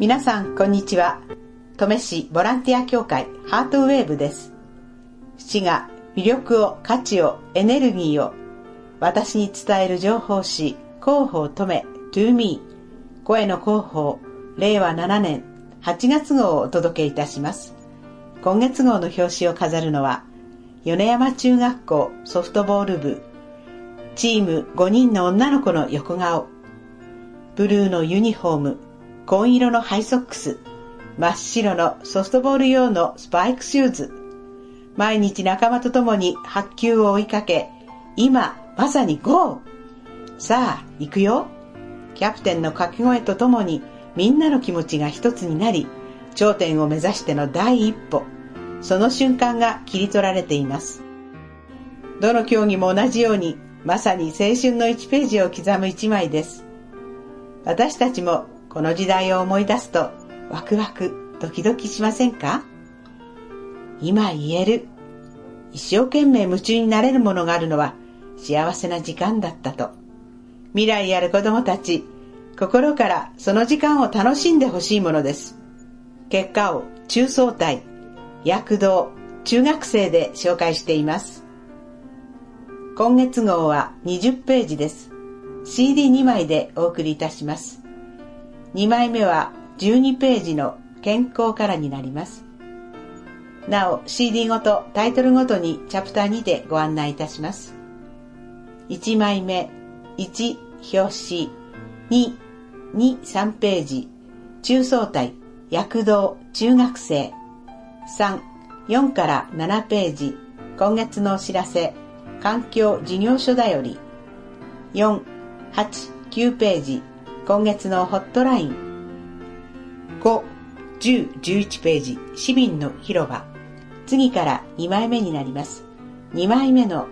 皆さんこんにちは。登米市ボランティア協会ハートウェーブです。市が魅力を、価値を、エネルギーを私に伝える情報誌広報登米 To Me 声の広報令和7年8月号をお届けいたします。今月号の表紙を飾るのは米山中学校ソフトボール部チーム5人の女の子の横顔、ブルーのユニフォーム、紺色のハイソックス、真っ白のソフトボール用のスパイクシューズ、毎日仲間と共に白球を追いかけ、今まさにゴー！さあ行くよ。キャプテンの掛け声とともにみんなの気持ちが一つになり、頂点を目指しての第一歩、その瞬間が切り取られています。どの競技も同じように、まさに青春の1ページを刻む一枚です。私たちもこの時代を思い出すとワクワクドキドキしませんか？今言える、一生懸命夢中になれるものがあるのは幸せな時間だったと。未来ある子どもたち、心からその時間を楽しんでほしいものです。結果を中層体、躍動、中学生で紹介しています。今月号は20ページです。CD2 枚でお送りいたします。2枚目は12ページの健康からになります。なお CD ごとタイトルごとにチャプター2でご案内いたします。1枚目、1表紙、2、3ページ、中層体、躍動、中学生、3、4から7ページ、今月のお知らせ、環境事業所だより、4、8、9ページ、今月のホットライン、5、10、11ページ、市民の広場。次から2枚目になります。2枚目の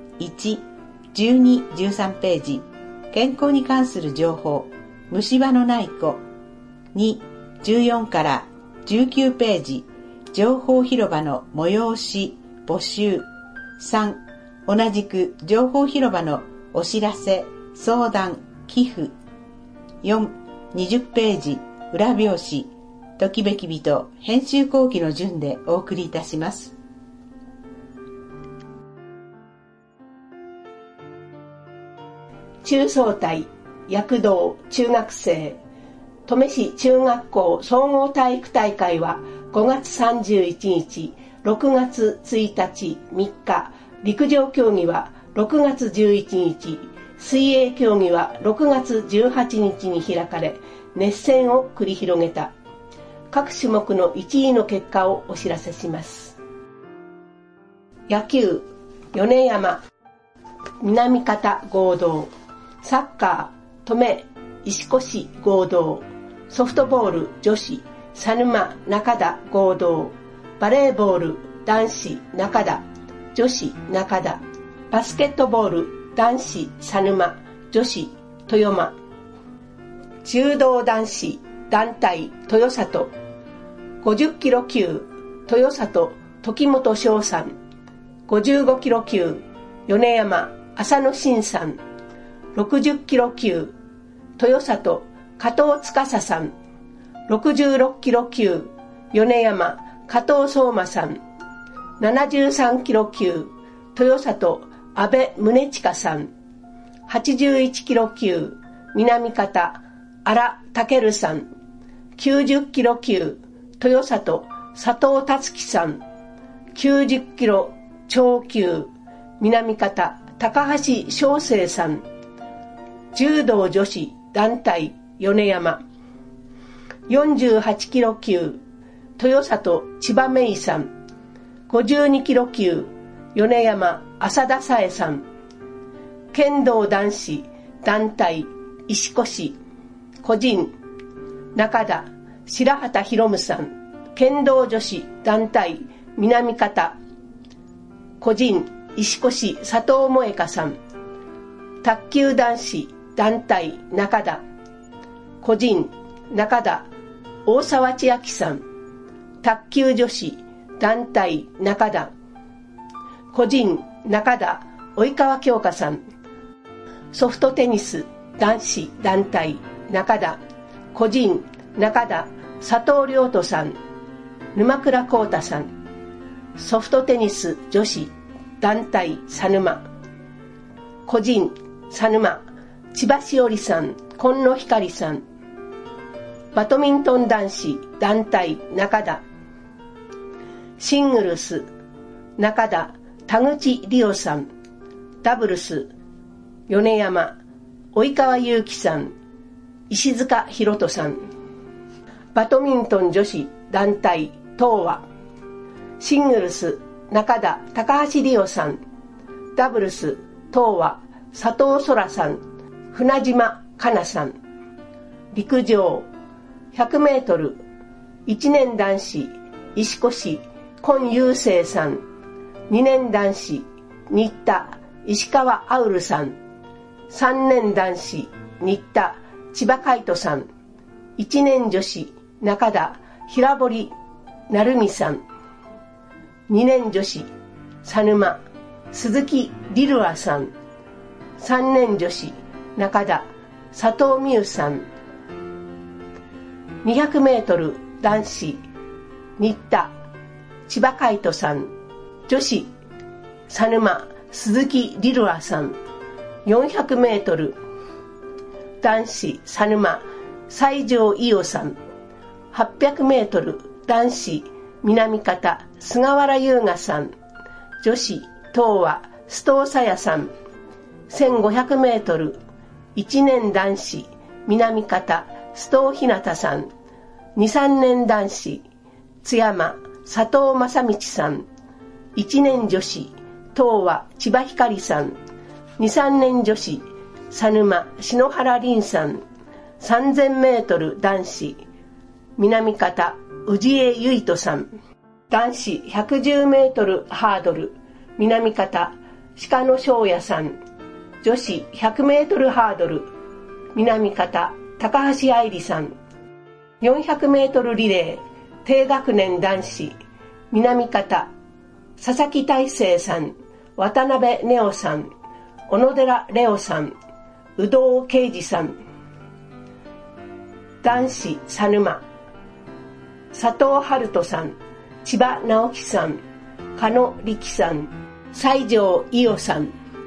1、12、13ページ、健康に関する情報、虫歯のない子。2、14から19ページ、情報広場の催し、募集。3、同じく情報広場のお知らせ、相談、寄付。4、20ページ、裏表紙、ときべき人編集後期の順でお送りいたします。 中層体、躍動、中学生。登米市中学校総合体育大会は5月31日、6月1日、3日、陸上競技は6月11日、水泳競技は6月18日に開かれ、熱戦を繰り広げた。各種目の1位の結果をお知らせします。野球、米山、南方合同。サッカー、登米、石越合同。ソフトボール女子、佐沼中田合同。バレーボール男子中田、女子中田。バスケットボール男子佐沼、女子豊間。柔道男子団体豊里。50キロ級豊里時本翔さん。55キロ級米山浅野真さん。60キロ級豊里加藤司さん。66キロ級米山加藤相馬さん。73キロ級豊里安倍宗近さん。81キロ級南方荒健さん。90キロ級豊里佐藤達樹さん。90キロ超級南方高橋翔生さん。柔道女子団体米山。48キロ級豊里千葉芽衣さん。52キロ級米山浅田紗恵さん。剣道男子団体石越。個人中田白畑博夢さん。剣道女子団体南方。個人石越佐藤萌香さん。卓球男子団体中田。個人中田大沢千秋さん。卓球女子団体中田。個人中田及川京香さん。ソフトテニス男子団体中田。個人中田佐藤亮斗さん、沼倉光太さん。ソフトテニス女子団体佐沼。個人佐沼、千葉しおりさん、今野ひかりさん。バドミントン男子団体中田。シングルス中田、田口理央さん。ダブルス米山、及川祐希さん、石塚博人さん。バドミントン女子団体東和。シングルス中田、高橋理央さん。ダブルス東和、佐藤空さん、船島香奈さん。陸上100メートル1年男子石越今雄生さん。2年男子新田石川アウルさん。3年男子新田千葉海斗さん。1年女子中田平堀成美さん。2年女子佐沼鈴木リルアさん。3年女子中田佐藤美優さん。200メートル男子新田千葉海斗さん。女子佐沼鈴木リルアさん。400メートル男子佐沼西条伊代さん。800メートル男子南方菅原優雅さん。女子東和須藤沙耶さん。1500メートル1年男子南方須藤ひなたさん。2、3年男子津山佐藤正道さん。1年女子東和千葉ひかりさん。2、3年女子佐沼篠原凛さん。3000メートル男子南方氏江唯斗さん。男子110メートルハードル南方鹿野翔也さん。女子100メートルハードル南方高橋愛理さん。400メートルリレー低学年男子南方佐々木大成さん。渡辺根尾さん。小野寺レオさん。宇藤圭司さん。男子佐沼佐藤春人さん。千葉直樹さん。加野力さん。西条伊代さん。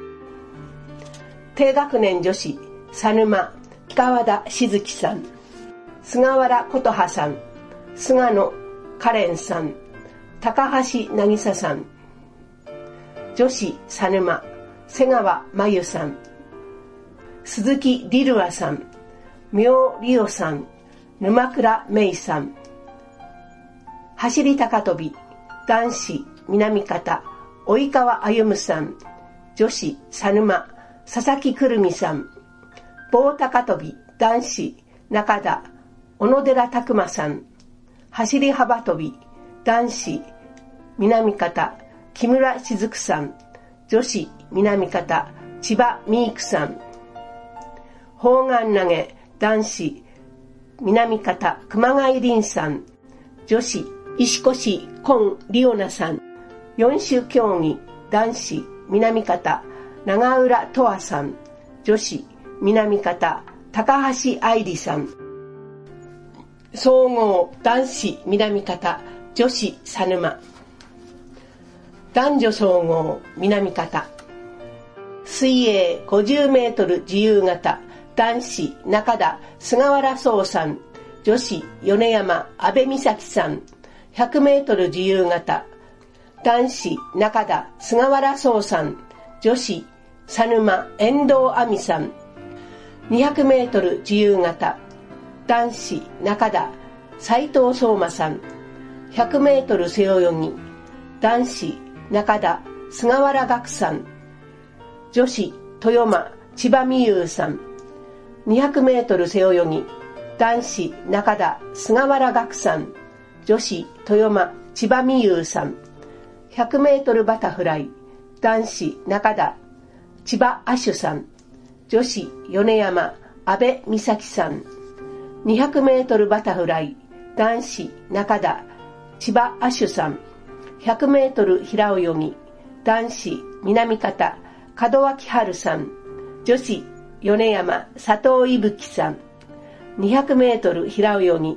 低学年女子佐沼川田静樹さん。菅原琴葉さん。菅野カレンさん。高橋渚さん。女子佐沼瀬川真由さん。鈴木リルアさん。妙理央さん。沼倉芽衣さん。走り高跳び男子南方及川歩さん。女子佐沼佐々木くるみさん。棒高跳び男子中田小野寺拓馬さん。走り幅跳び男子南方木村雫さん。女子南方千葉美育さん。砲丸投げ男子南方熊谷凛さん。女子石越今里央奈さん。4種競技男子南方長浦十和さん。女子南方高橋愛理さん。総合男子南方女子佐沼。男女総合南方。水泳50メートル自由形男子中田菅原壮さん。女子米山阿部美咲さん。100メートル自由形男子中田菅原壮さん。女子佐沼遠藤亜美さん。200メートル自由形男子中田斉藤相馬さん。100メートル背泳ぎ男子中田菅原岳さん。女子豊間千葉美優さん。200メートル背泳ぎ男子中田菅原岳さん。女子豊間千葉美優さん。100メートルバタフライ男子中田千葉亜種さん。女子米山阿部美咲さん。200メートルバタフライ男子中田千葉亜種さん。100メートル平泳ぎ男子南方門脇春さん。女子米山佐藤伊吹さん。200メートル平泳ぎ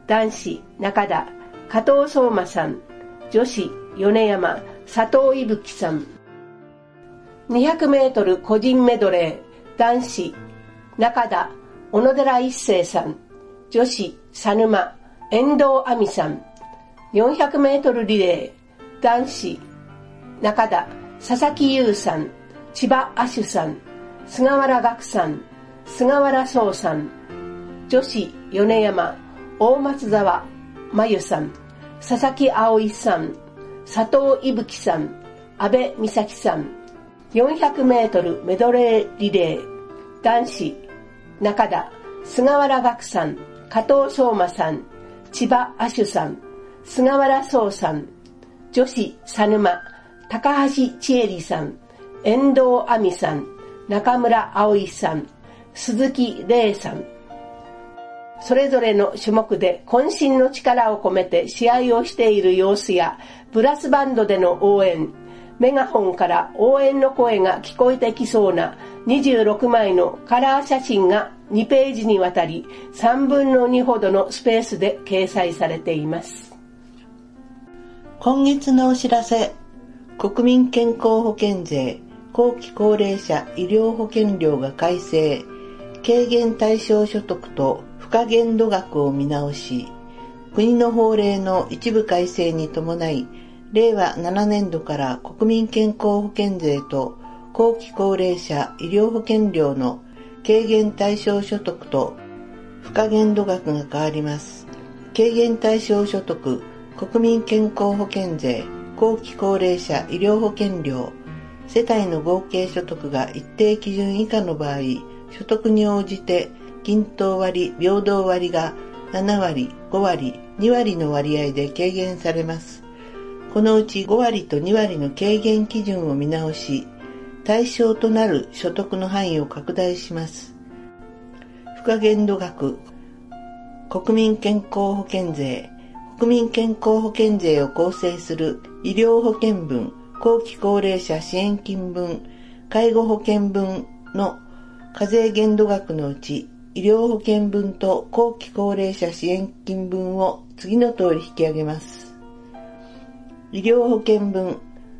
男子中田加藤相馬さん、女子米山佐藤伊吹さん。200メートル個人メドレー、男子中田小野寺一成さん、女子佐沼遠藤亜美さん。400メートルリレー、男子中田佐々木優さん、千葉亜種さん、菅原岳さん、菅原壮さん。女子米山大松沢真由さん、佐々木葵さん、佐藤伊吹さん、阿部美咲さん。400メートルメドレーリレー、男子中田菅原岳さん、加藤相馬さん、千葉亜種さん、菅原壮さん。女子佐沼高橋千恵里さん、遠藤亜美さん、中村葵さん、鈴木玲さん。それぞれの種目で渾身の力を込めて試合をしている様子や、ブラスバンドでの応援、メガホンから応援の声が聞こえてきそうな26枚のカラー写真が2ページにわたり3分の2ほどのスペースで掲載されています。 今月のお知らせ、国民健康保険税、後期高齢者医療保険料が改正、軽減対象所得と付加限度額を見直し、国の法令の一部改正に伴い、令和7年度から国民健康保険税と後期高齢者医療保険料の軽減対象所得と付加限度額が変わります。軽減対象所得、国民健康保険税、後期高齢者医療保険料、世帯の合計所得が一定基準以下の場合、所得に応じて均等割、平等割が7割、5割、2割の割合で軽減されます。このうち5割と2割の軽減基準を見直し、対象となる所得の範囲を拡大します。付加限度額、国民健康保険税、国民健康保険税を構成する医療保険分、後期高齢者支援金分、介護保険分の課税限度額のうち、医療保険分と後期高齢者支援金分を次の通り引き上げます。医療保険分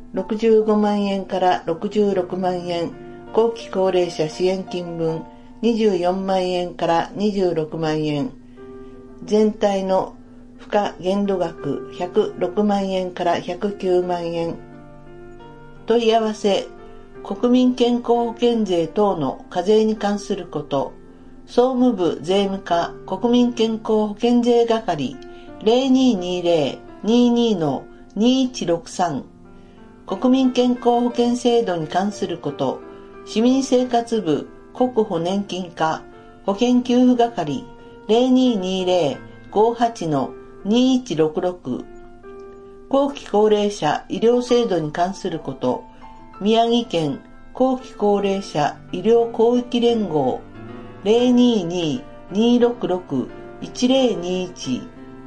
65万円から66万円、後期高齢者支援金分24万円から26万円、全体の付加限度額106万円から109万円。問い合わせ、国民健康保険税等の課税に関すること、総務部税務課国民健康保険税係 0220-22-2163 国民健康保険制度に関すること、市民生活部国保年金課保険給付係 0220-58-2166 後期高齢者医療制度に関すること、宮城県後期高齢者医療広域連合 022-266-1021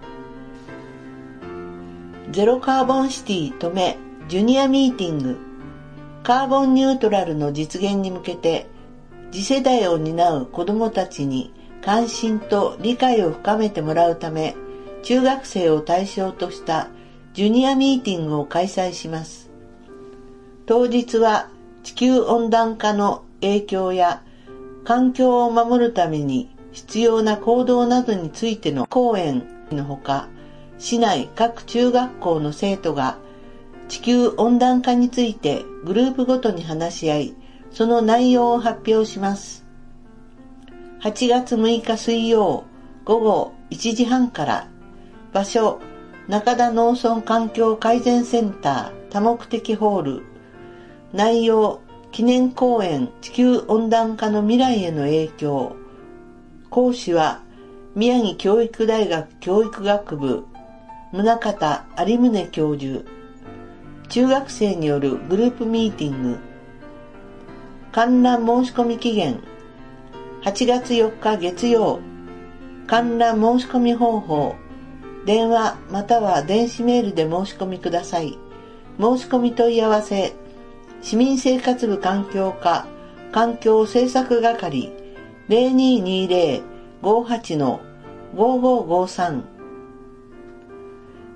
ゼロカーボンシティ登米ジュニアミーティング、カーボンニュートラルの実現に向けて次世代を担う子どもたちに関心と理解を深めてもらうため、中学生を対象としたジュニアミーティングを開催します。当日は地球温暖化の影響や環境を守るために必要な行動などについての講演のほか、市内各中学校の生徒が地球温暖化についてグループごとに話し合い、その内容を発表します。8月6日水曜午後1時半から、場所中田農村環境改善センター多目的ホール、内容記念講演地球温暖化の未来への影響、講師は宮城教育大学教育学部宗像有宗教授、中学生によるグループミーティング、観覧申し込み期限8月4日月曜、観覧申し込み方法、電話または電子メールで申し込みください。申し込み問い合わせ、市民生活部環境課環境政策係 0220-58-5553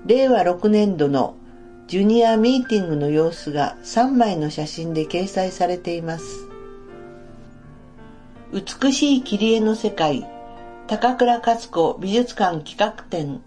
令和6年度のジュニアミーティングの様子が3枚の写真で掲載されています。美しい切り絵の世界、高倉勝子美術館企画展。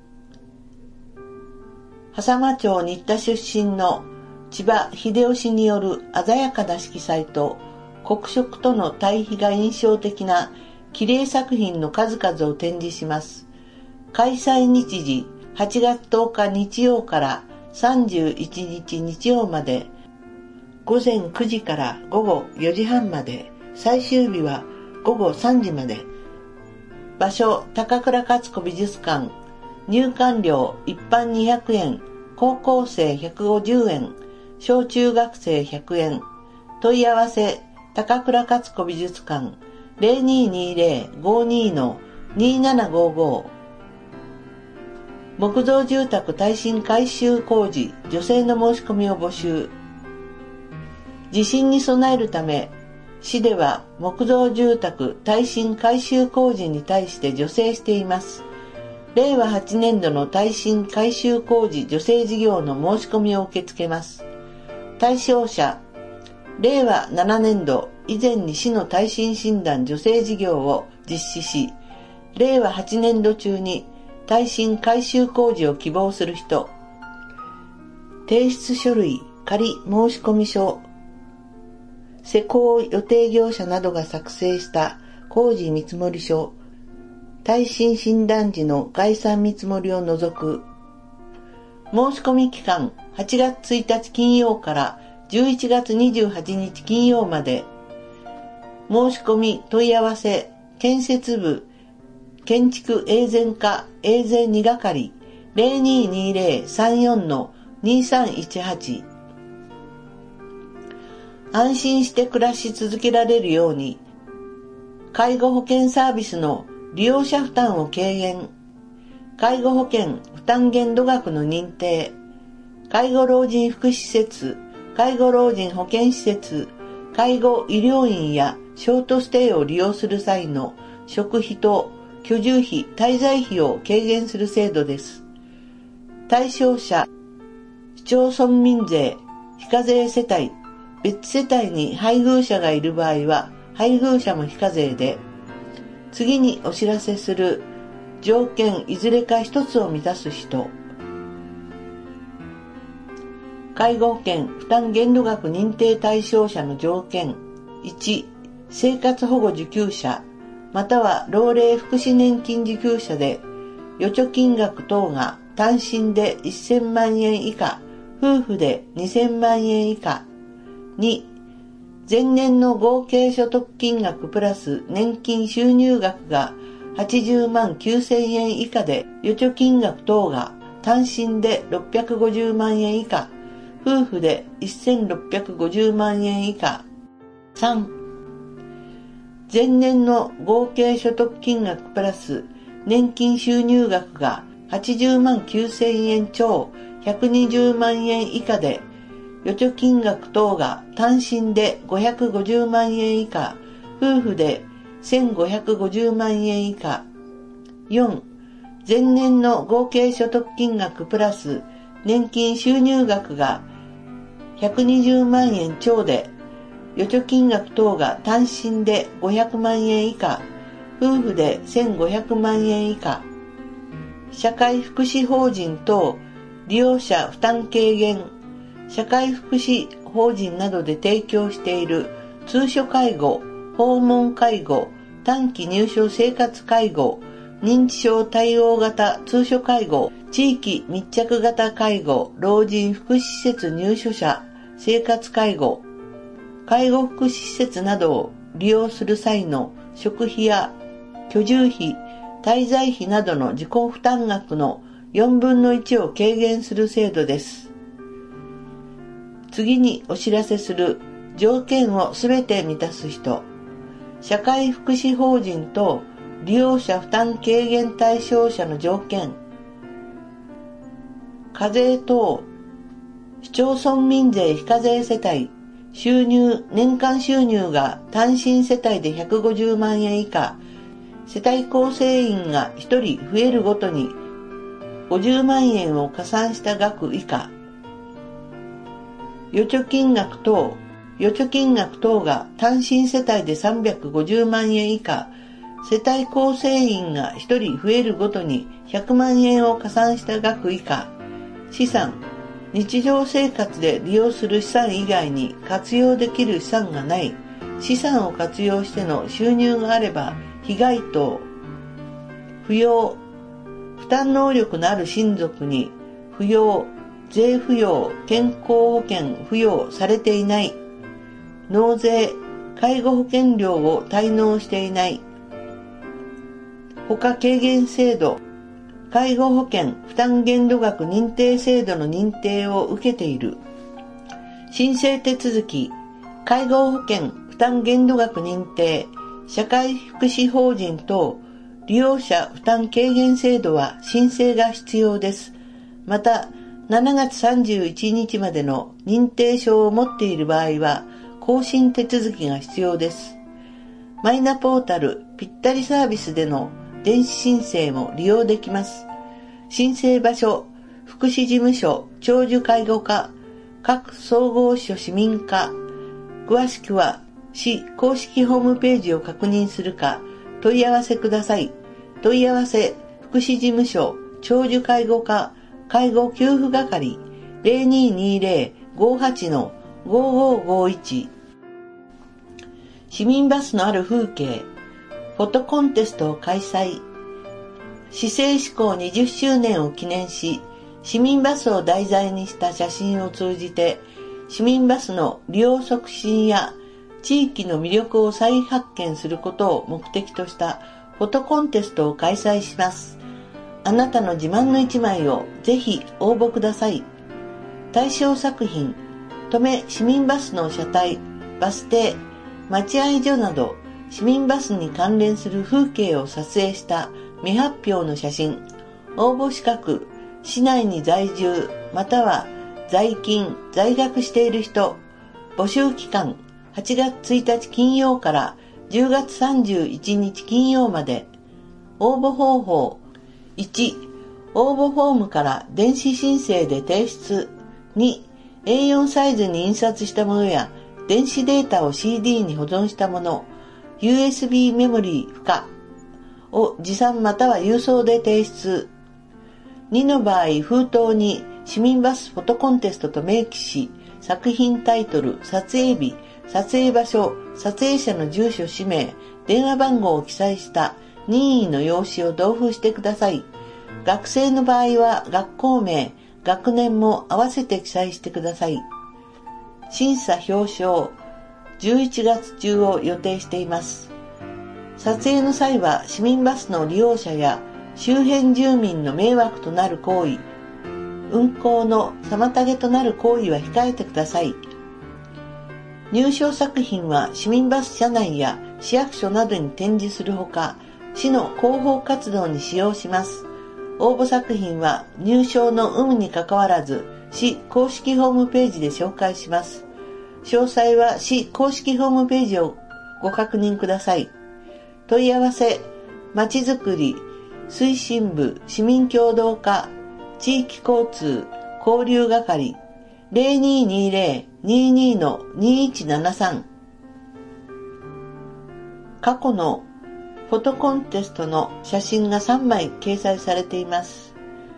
笠間町新田出身の千葉秀夫氏による鮮やかな色彩と黒色との対比が印象的な切り絵作品の数々を展示します。開催日時8月10日日曜から31日日曜まで、午前9時から午後4時半まで、最終日は午後3時まで。場所、高倉勝子美術館。入館料、一般200円、高校生150円、小中学生100円。問い合わせ、高倉勝子美術館。0220-52-2755。木造住宅耐震改修工事、女性の申し込みを募集。地震に備えるため、市では木造住宅耐震改修工事に対して助成しています。令和8年度の耐震改修工事助成事業の申し込みを受け付けます。対象者、令和7年度以前に市の耐震診断助成事業を実施し、令和8年度中に耐震改修工事を希望する人、提出書類、仮申込書、施工予定業者などが作成した工事見積書、耐震診断時の概算見積もりを除く。申込期間8月1日金曜から11月28日金曜まで。申し込み問い合わせ、建設部、建築永全課永全2係 0220-34-2318。安心して暮らし続けられるように、介護保険サービスの利用者負担を軽減、介護保険負担限度額の認定、介護老人福祉施設、介護老人保健施設、介護医療院やショートステイを利用する際の食費と居住費、滞在費を軽減する制度です。対象者、市町村民税、非課税世帯、別世帯に配偶者がいる場合は配偶者も非課税で、次にお知らせする条件いずれか一つを満たす人、介護保険負担限度額認定対象者の条件、1、生活保護受給者、または老齢福祉年金受給者で、預貯金額等が単身で1000万円以下、夫婦で2000万円以下。2、前年の合計所得金額プラス年金収入額が80万9000円以下で、預貯金額等が単身で650万円以下、夫婦で1650万円以下。3、前年の合計所得金額プラス年金収入額が80万9000円超120万円以下で、預貯金額等が単身で550万円以下、夫婦で1550万円以下。4、前年の合計所得金額プラス年金収入額が120万円超で、預貯金額等が単身で500万円以下、夫婦で1500万円以下。社会福祉法人等利用者負担軽減、社会福祉法人などで提供している通所介護、訪問介護、短期入所生活介護、認知症対応型通所介護、地域密着型介護、老人福祉施設入所者生活介護、介護福祉施設などを利用する際の食費や居住費、滞在費などの自己負担額の4分の1を軽減する制度です。次にお知らせする条件をすべて満たす人、社会福祉法人等利用者負担軽減対象者の条件、課税等、市町村民税非課税世帯、年間収入が単身世帯で150万円以下、世帯構成員が1人増えるごとに 50万円を加算した額以下、預貯金額等が単身世帯で350万円以下、世帯構成員が1人増えるごとに100万円を加算した額以下、資産、日常生活で利用する資産以外に活用できる資産がない、資産を活用しての収入があれば、被害等、扶養、負担能力のある親族に扶養、税扶養、健康保険扶養されていない、納税、介護保険料を滞納していない、他軽減制度、介護保険負担限度額認定制度の認定を受けている。申請手続き、介護保険負担限度額認定、社会福祉法人等、利用者負担軽減制度は申請が必要です。また、7月31日までの認定証を持っている場合は、更新手続きが必要です。マイナポータルぴったりサービスでの電子申請も利用できます。申請場所、福祉事務所、長寿介護課、各総合所市民課。詳しくは市公式ホームページを確認するか問い合わせください。問い合わせ、福祉事務所、長寿介護課、介護給付係、0220-58-5551。市民バスのある風景、フォトコンテストを開催。市政施行20周年を記念し、市民バスを題材にした写真を通じて、市民バスの利用促進や地域の魅力を再発見することを目的としたフォトコンテストを開催します。あなたの自慢の一枚をぜひ応募ください。対象作品、登米市民バスの車体、バス停、待合所など、市民バスに関連する風景を撮影した未発表の写真。応募資格、市内に在住または在勤・在学している人。募集期間、8月1日金曜から10月31日金曜まで。応募方法、1、応募フォームから電子申請で提出。2、A4 サイズに印刷したものや電子データを CD に保存したもの、USB メモリー不可を持参または郵送で提出。2の場合、封筒に市民バスフォトコンテストと明記し、作品タイトル、撮影日、撮影場所、撮影者の住所、氏名、電話番号を記載した任意の用紙を同封してください。学生の場合は学校名、学年も合わせて記載してください。審査表彰、11月中を予定しています。撮影の際は市民バスの利用者や周辺住民の迷惑となる行為、運行の妨げとなる行為は控えてください。入賞作品は市民バス車内や市役所などに展示するほか、市の広報活動に使用します。応募作品は入賞の有無にかかわらず、市公式ホームページで紹介します。詳細は市公式ホームページをご確認ください。問い合わせ、まちづくり、推進部、市民協働課、地域交通、交流係、0220-22-2173。過去のフォトコンテストの写真が3枚掲載されています。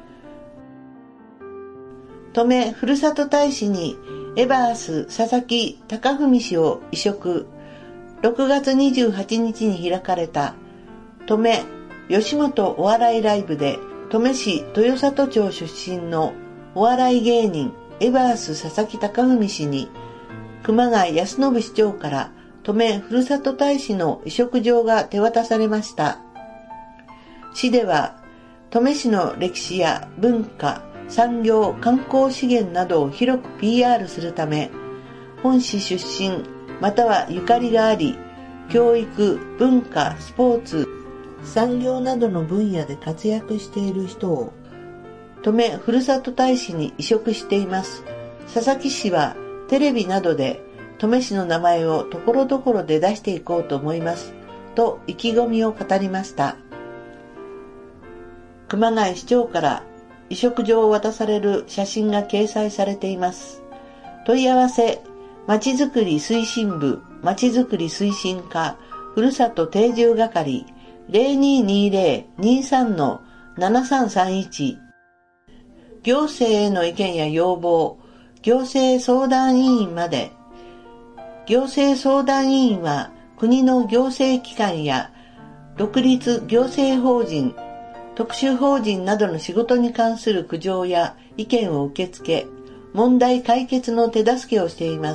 登米ふるさと大使にエバース佐々木貴文氏を委嘱。6月28日に開かれた登米吉本お笑いライブで、登米市豊里町出身のお笑い芸人エバース佐々木貴文氏に熊谷康信市長から登米ふるさと大使の委嘱状が手渡されました。市では登米市の歴史や文化、産業、観光資源などを広く PR するため、本市出身またはゆかりがあり、教育、文化、スポーツ、産業などの分野で活躍している人を登米ふるさと大使に委嘱しています。佐々木氏はテレビなどで登米市の名前をところどころで出していこうと思いますと意気込みを語りました。熊谷市長から移植状を渡される写真が掲載されています。問い合わせ、まちづくり推進部、まちづくり推進課、ふるさと定住係、0220-23-7331。行政への意見や要望、行政相談委員まで。行政相談委員は国の行政機関や独立行政法人、特殊法人などの仕事に関する苦情や意見を受け付け、問題解決の手助けをしています。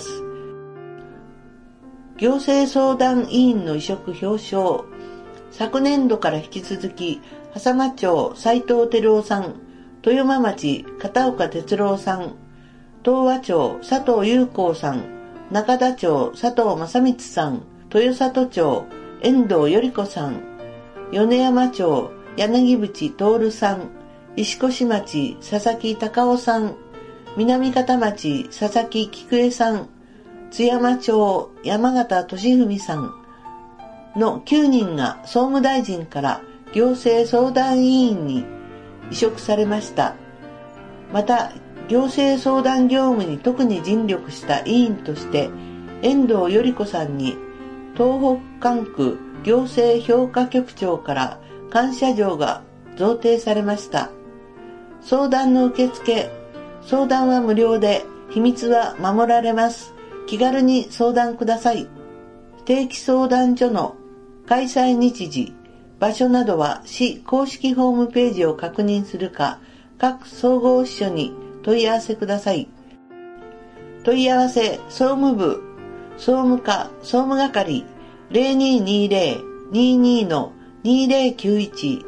行政相談委員の委嘱表彰。昨年度から引き続き、笠間町斉藤照夫さん、豊間町片岡哲郎さん、東和町佐藤裕光さん、中田町佐藤正光さん、豊里町遠藤頼子さん、米山町柳淵徹さん、石越町佐々木隆夫さん、南方町佐々木菊江さん、津山町山形俊文さんの9人が総務大臣から行政相談委員に委嘱されました。また、行政相談業務に特に尽力した委員として、遠藤頼子さんに東北管区行政評価局長から感謝状が贈呈されました。相談の受付、相談は無料で秘密は守られます。気軽に相談ください。定期相談所の開催日時、場所などは市公式ホームページを確認するか、各総合支所に問い合わせください。問い合わせ、総務部、総務課、総務係、0220-22-2091。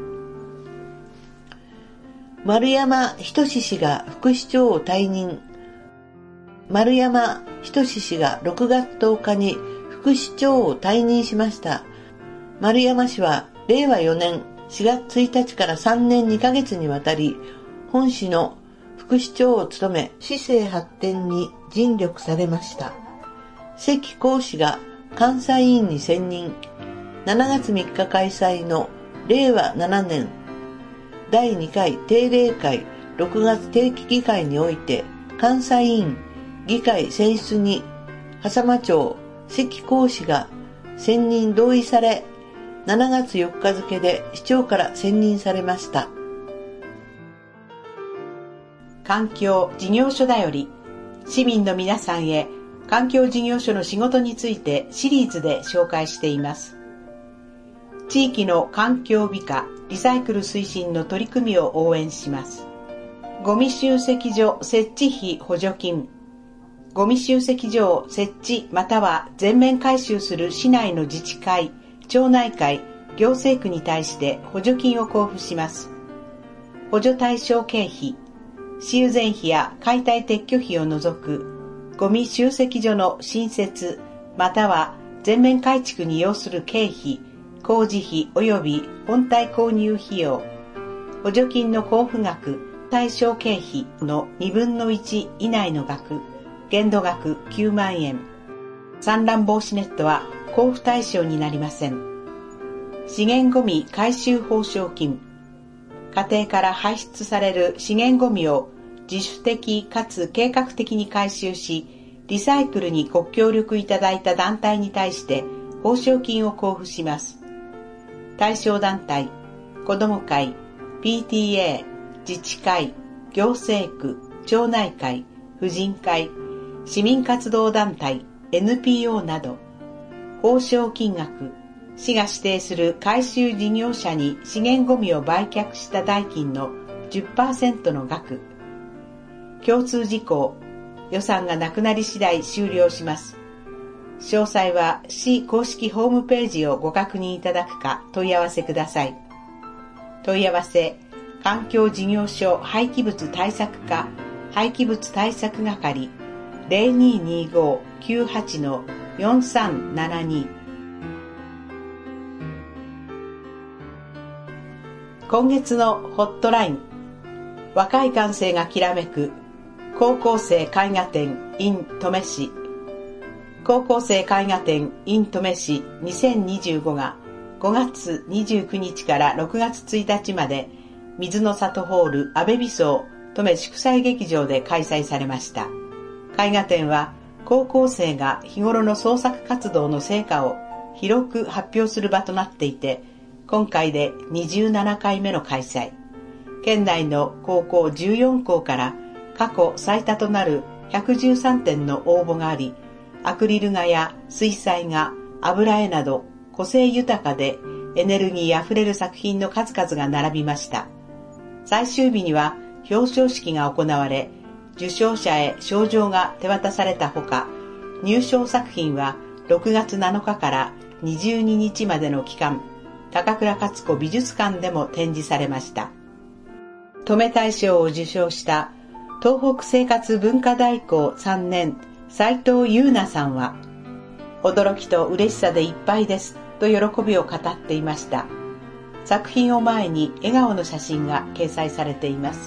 丸山仁氏が副市長を退任。丸山仁氏が6月10日に副市長を退任しました。丸山氏は令和4年4月1日から3年2ヶ月にわたり、本市の副市長を務め、市政発展に尽力されました。関光氏が監査委員に選任。7月3日開催の令和7年第2回定例会6月定期議会において、監査委員議会選出に笠間町関光氏が選任同意され、7月4日付で市長から選任されました。 環境事業所だより、市民の皆さんへ環境事業所の仕事についてシリーズで紹介しています。地域の環境美化、リサイクル推進の取り組みを応援します。ゴミ集積所設置費補助金。ゴミ集積所を設置または全面改修する市内の自治会、町内会、行政区に対して補助金を交付します。補助対象経費、修繕費や解体撤去費を除くゴミ集積所の新設または全面改築に要する経費、工事費及び本体購入費用、補助金の交付額、対象経費の2分の1以内の額、限度額9万円。散乱防止ネットは交付対象になりません。資源ゴミ回収報奨金。家庭から排出される資源ゴミを自主的かつ計画的に回収し、リサイクルにご協力いただいた団体に対して報奨金を交付します。対象団体、子ども会、PTA、自治会、行政区、町内会、婦人会、市民活動団体、NPO など、報奨金額、市が指定する回収事業者に資源ゴミを売却した代金の 10% の額、共通事項、予算がなくなり次第終了します。詳細は市公式ホームページをご確認いただくか問い合わせください。問い合わせ、環境事業所廃棄物対策課廃棄物対策係 0225-98-4372。 今月のホットライン、若い感性がきらめく高校生絵画展 in 登米市。高校生絵画展 in 登米市2025が5月29日から6月1日まで水の里ホール安倍美荘登米祝祭劇場で開催されました。絵画展は高校生が日頃の創作活動の成果を広く発表する場となっていて、今回で27回目の開催。県内の高校14校から過去最多となる113点の応募があり、アクリル画や水彩画、油絵など個性豊かでエネルギーあふれる作品の数々が並びました。最終日には表彰式が行われ、受賞者へ賞状が手渡されたほか、入賞作品は6月7日から22日までの期間、高倉勝子美術館でも展示されました。登米大賞を受賞した東北生活文化大校3年斉藤優奈さんは、驚きと嬉しさでいっぱいですと喜びを語っていました。作品を前に笑顔の写真が掲載されています。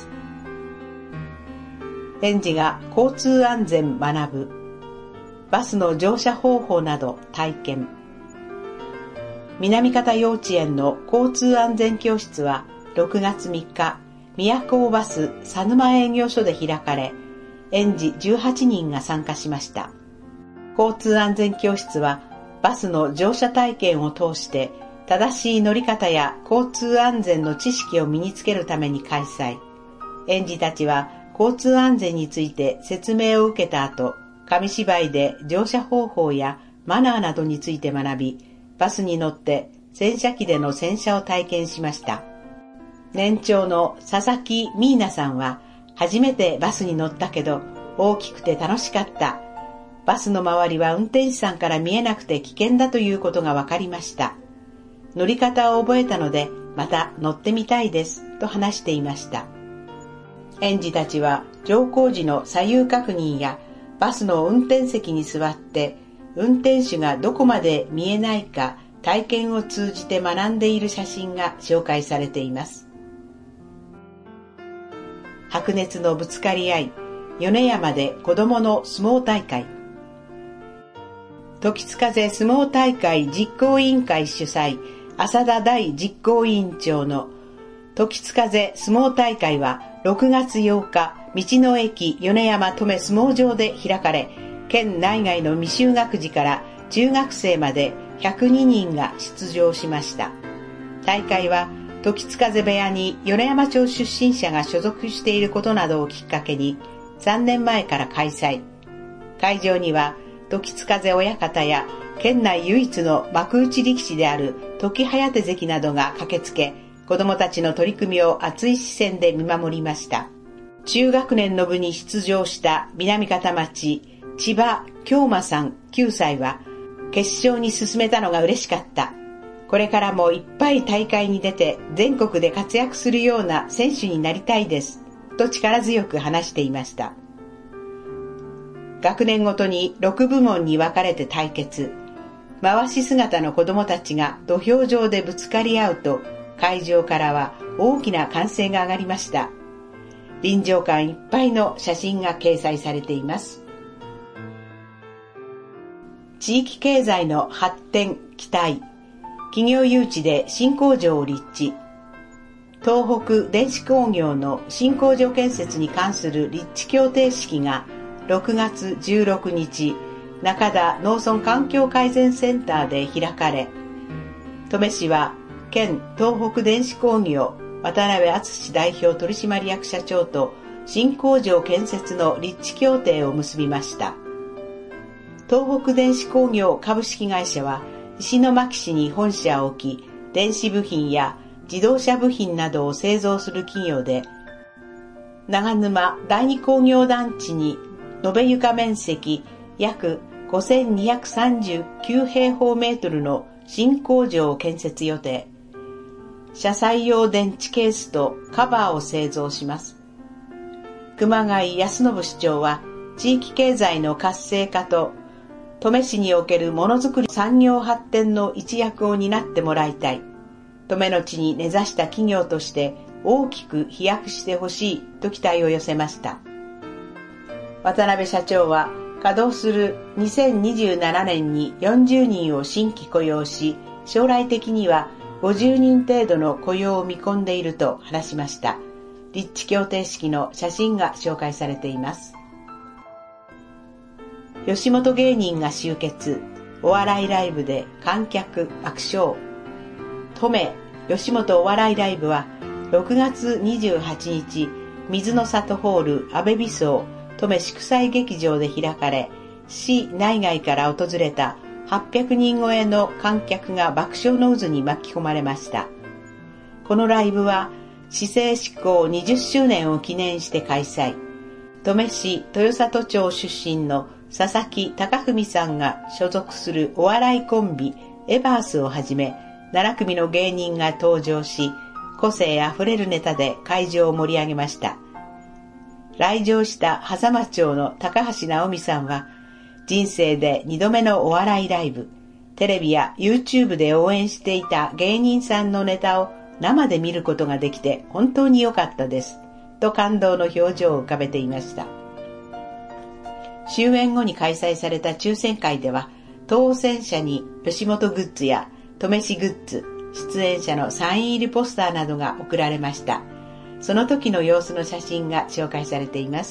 園児が交通安全学ぶ、バスの乗車方法など体験。南方幼稚園の交通安全教室は6月3日、宮高バス佐沼営業所で開かれ、園児18人が参加しました。交通安全教室はバスの乗車体験を通して正しい乗り方や交通安全の知識を身につけるために開催。園児たちは交通安全について説明を受けた後、紙芝居で乗車方法やマナーなどについて学び、バスに乗って洗車機での洗車を体験しました。年長の佐々木美奈さんは、初めてバスに乗ったけど大きくて楽しかった。バスの周りは運転手さんから見えなくて危険だということが分かりました。乗り方を覚えたのでまた乗ってみたいですと話していました。園児たちは乗降時の左右確認やバスの運転席に座って運転手がどこまで見えないか体験を通じて学んでいる写真が紹介されています。白熱のぶつかり合い、米山で子供の相撲大会。時津風相撲大会実行委員会主催、浅田大実行委員長の時津風相撲大会は6月8日、道の駅米山登米相撲場で開かれ、県内外の未就学児から中学生まで102人が出場しました。大会は時津風部屋に米山町出身者が所属していることなどをきっかけに3年前から開催。会場には時津風親方や県内唯一の幕内力士である時疾関などが駆けつけ、子どもたちの取り組みを熱い視線で見守りました。中学年の部に出場した南方町千葉京馬さん9歳は、決勝に進めたのが嬉しかった。これからもいっぱい大会に出て全国で活躍するような選手になりたいです、と力強く話していました。学年ごとに6部門に分かれて対決。回し姿の子供たちが土俵上でぶつかり合うと、会場からは大きな歓声が上がりました。臨場感いっぱいの写真が掲載されています。地域経済の発展期待。企業誘致で新工場を立地。東北電子工業の新工場建設に関する立地協定式が6月16日、中田農村環境改善センターで開かれ、登米市は県東北電子工業渡辺敦代表取締役社長と新工場建設の立地協定を結びました。東北電子工業株式会社は石巻市に本社を置き、電子部品や自動車部品などを製造する企業で、長沼第二工業団地に延べ床面積約5239平方メートルの新工場を建設予定。車載用電池ケースとカバーを製造します。熊谷康信市長は、地域経済の活性化と登米市におけるものづくり産業発展の一役を担ってもらいたい。登米の地に根ざした企業として大きく飛躍してほしいと期待を寄せました。渡辺社長は稼働する2027年に40人を新規雇用し、将来的には 50人程度の雇用を見込んでいると話しました。立地協定式の写真が紹介されています。吉本芸人が集結、お笑いライブで観客爆笑。登米吉本お笑いライブは6月28日、水の里ホール阿部美荘登米祝祭劇場で開かれ、市内外から訪れた800人超えの観客が爆笑の渦に巻き込まれました。このライブは市政施行20周年を記念して開催。登米市豊里町出身の佐々木貴文さんが所属するお笑いコンビエバースをはじめ7組の芸人が登場し、個性あふれるネタで会場を盛り上げました。来場した狭間町の高橋直美さんは、人生で2度目のお笑いライブ、テレビや YouTube で応援していた芸人さんのネタを生で見ることができて本当に良かったです、と感動の表情を浮かべていました。終演後に開催された抽選会では、当選者に吉本グッズや登米市グッズ、出演者のサイン入りポスターなどが贈られました。その時の様子の写真が紹介されています。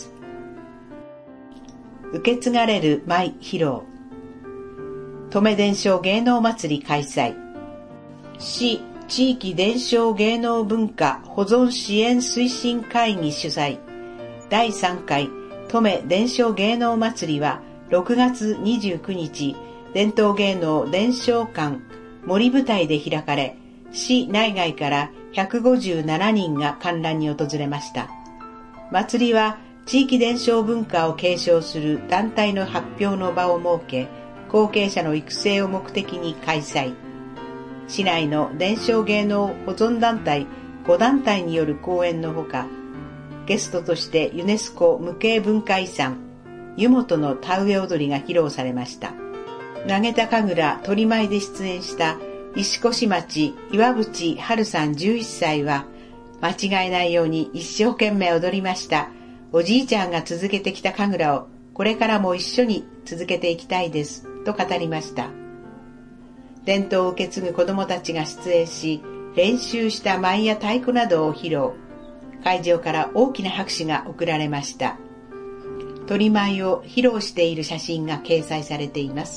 受け継がれる舞披露。登米伝承芸能祭り開催。市地域伝承芸能文化保存支援推進会議主催。第3回登米伝承芸能祭りは6月29日、伝統芸能伝承館森舞台で開かれ、市内外から157人が観覧に訪れました。祭りは地域伝承文化を継承する団体の発表の場を設け、後継者の育成を目的に開催。市内の伝承芸能保存団体5団体による講演のほか、ゲストとしてユネスコ無形文化遺産、湯本の田植え踊りが披露されました。投げた神楽鳥舞で出演した石越町岩渕春さん11歳は、間違えないように一生懸命踊りました。おじいちゃんが続けてきた神楽をこれからも一緒に続けていきたいです、と語りました。伝統を受け継ぐ子どもたちが出演し、練習した舞や太鼓などを披露。会場から大きな拍手が送られました。鳥舞を披露している写真が掲載されています。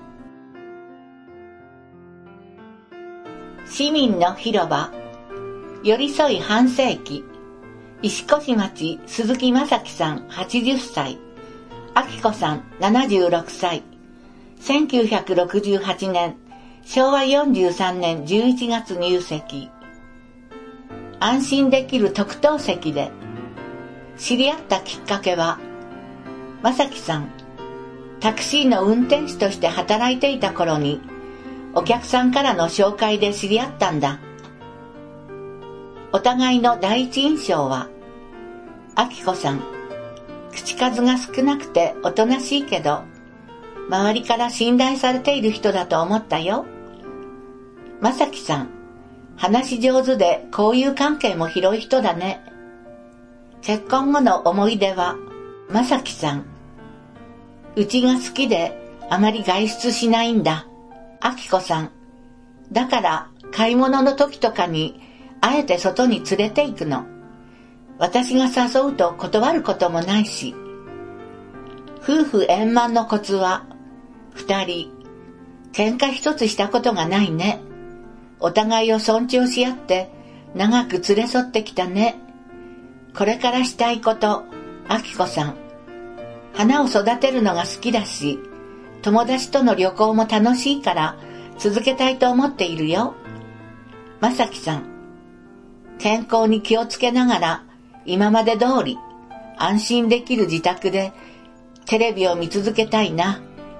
市民の広場、寄り添い半世紀、石越町鈴木正樹さん80歳、明子さん76歳、1968年、昭和43年11月入籍。安心できる特等席で、知り合ったきっかけは、正樹さん、タクシーの運転手として働いていた頃に、お客さんからの紹介で知り合ったんだ。お互いの第一印象は、明子さん、口数が少なくておとなしいけど、周りから信頼されている人だと思ったよ。正樹さん、話上手で交友関係も広い人だね。結婚後の思い出は、正樹さん、うちが好きであまり外出しないんだ。明子さん、だから買い物の時とかにあえて外に連れて行くの。私が誘うと断ることもないし。夫婦円満のコツは、二人、喧嘩一つしたことがないね。お互いを尊重し合って長く連れ添ってきたね。これからしたいこと、明子さん。花を育てるのが好きだし、友達との旅行も楽しいから続けたいと思っているよ。正樹さん。健康に気をつけながら今まで通り安心できる自宅でテレビを見続けたいな。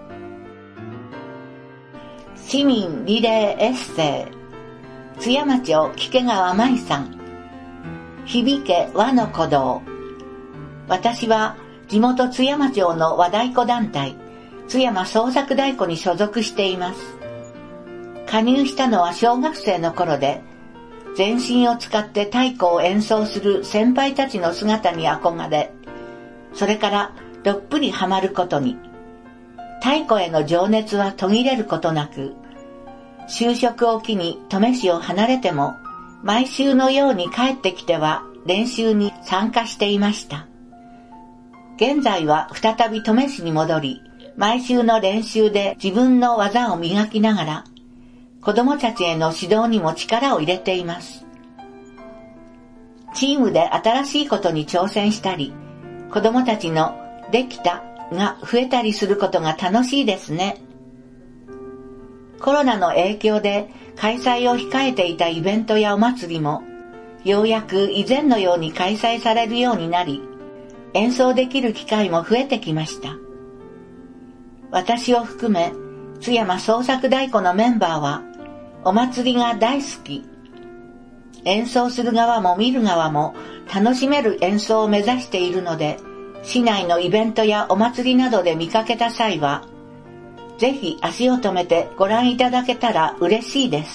市民リレーエッセイ、津山町菊川舞さん。響け和の鼓動。私は地元津山町の和太鼓団体津山創作太鼓に所属しています。加入したのは小学生の頃で、全身を使って太鼓を演奏する先輩たちの姿に憧れ、それからどっぷりハマることに。太鼓への情熱は途切れることなく、 就職を機に登米市を離れても、毎週のように帰ってきては練習に参加していました。現在は再び登米市に戻り、毎週の練習で自分の技を磨きながら、子供たちへの指導にも力を入れています。チームで新しいことに挑戦したり、子供たちのできたが増えたりすることが楽しいですね。コロナの影響で開催を控えていたイベントやお祭りも、ようやく以前のように開催されるようになり、演奏できる機会も増えてきました。私を含め、津山創作太鼓のメンバーは、お祭りが大好き。演奏する側も見る側も楽しめる演奏を目指しているので、市内のイベントやお祭りなどで見かけた際は、ぜひ足を止めてご覧いただけたら嬉しいです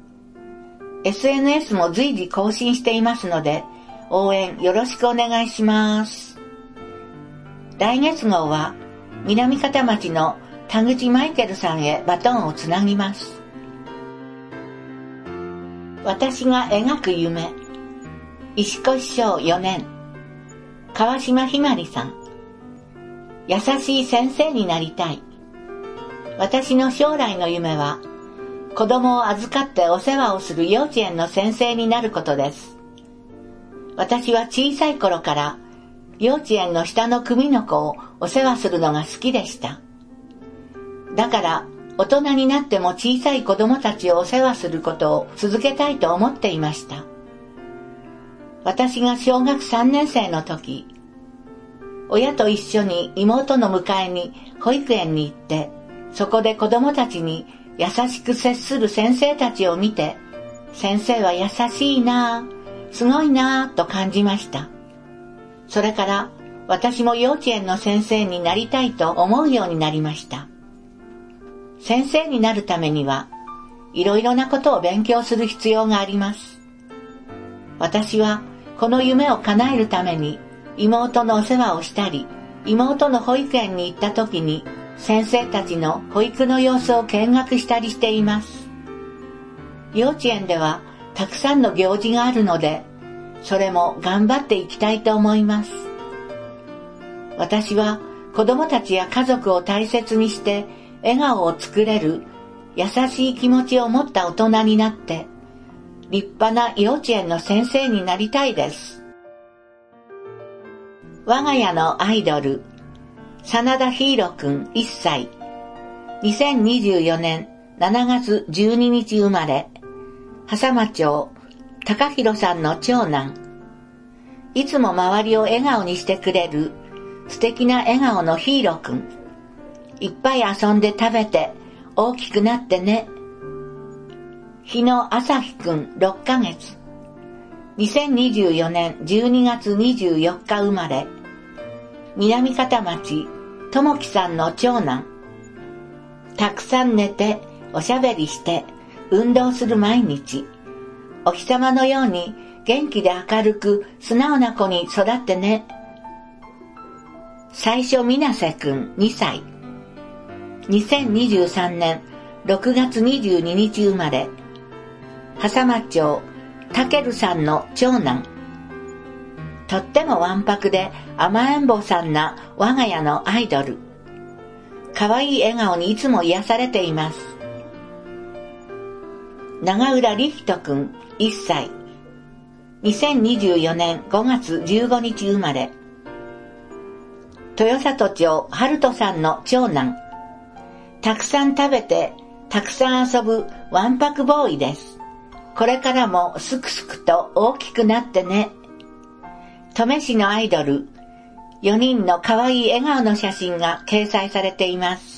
。SNS も随時更新していますので、応援よろしくお願いします。来月号は、南方町の田口マイケルさんへバトンをつなぎます。私が描く夢、石越小4年、川島ひまりさん。優しい先生になりたい。私の将来の夢は、子供を預かってお世話をする幼稚園の先生になることです。私は小さい頃から、幼稚園の下の組の子をお世話するのが好きでした。だから、大人になっても小さい子供たちをお世話することを続けたいと思っていました。私が小学3年生の時、親と一緒に妹の迎えに保育園に行って、そこで子供たちに優しく接する先生たちを見て、先生は優しいなぁ、すごいなぁと感じました。それから私も幼稚園の先生になりたいと思うようになりました。先生になるためには、いろいろなことを勉強する必要があります。私はこの夢を叶えるために妹のお世話をしたり、妹の保育園に行った時に先生たちの保育の様子を見学したりしています。幼稚園ではたくさんの行事があるので、それも頑張っていきたいと思います。私は子供たちや家族を大切にして笑顔を作れる優しい気持ちを持った大人になって、立派な幼稚園の先生になりたいです。我が家のアイドル、真田ヒーロくん1歳。2024年7月12日生まれ、笠間町高弘さんの長男。いつも周りを笑顔にしてくれる素敵な笑顔のヒーロくん。いっぱい遊んで食べて大きくなってね。日野朝日くん6ヶ月。2024年12月24日生まれ。南方町ともきさんの長男。たくさん寝ておしゃべりして運動する毎日。お日様のように元気で明るく素直な子に育ってね。最初みなせくん2歳。2023年6月22日生まれ。笠間町たけるさんの長男。とってもわんぱくで甘えん坊さんな我が家のアイドル。かわいい笑顔にいつも癒されています。長浦りひとくん1歳。2024年5月15日生まれ。豊里町春人さんの長男。たくさん食べてたくさん遊ぶわんぱくボーイです。これからもすくすくと大きくなってね。登米市のアイドル4人のかわいい笑顔の写真が掲載されています。